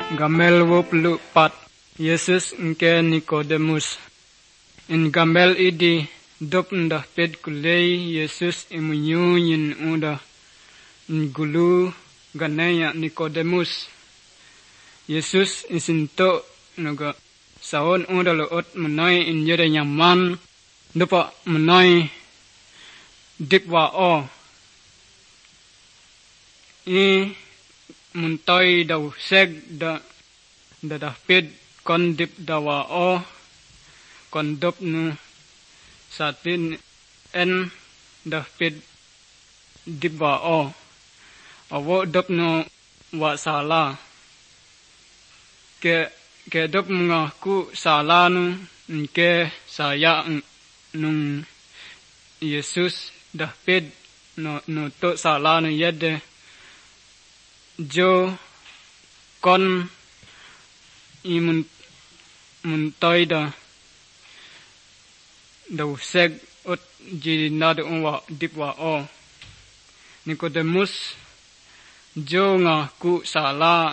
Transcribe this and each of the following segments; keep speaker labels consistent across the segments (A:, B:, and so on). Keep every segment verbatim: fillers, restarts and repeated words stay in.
A: Gamel woplu pat Yesus nke Nikodemus. In gamel idi dop ndah ped kulei Yesus imunyunyin udah ngulu ganaya Nikodemus. Yesus isinto naga saon udah loot menai in yada nyaman dopa menai dipwa o i muntai daw seg da da dapid kon dip dawa o kon dop nu satin en dapid dipwa o awo dop nu wa sala ke ke dop nga ku sala nu ke saya nung Yesus dapid no no to sala nu yede jo kon imun muntai da daw seg ot jinad wa dipwa o Nikodemus jo nga ku sala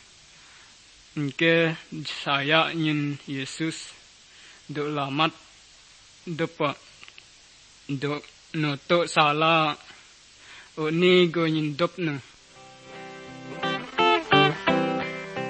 A: nke saya nyin Yesus do lamat dopa do no to sala o ni go nyin dop no